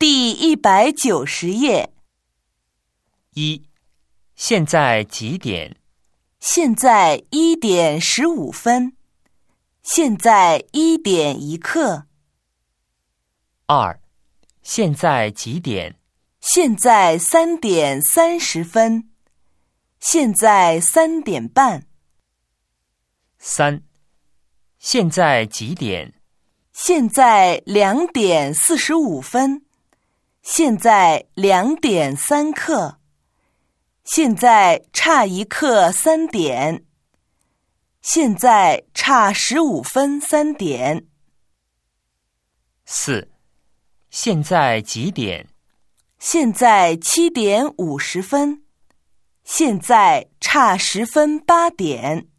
第190页。 1. 现在几点？ 现在1点15分。现在1点1刻。 2. 现在几点？ 现在3点30分。现在3点半。 3. 现在几点？ 现在2点45分。现在2点3刻。现在差1刻3点。现在差15分3点。 4. 现在几点？ 现在7点50分。现在差10分8点。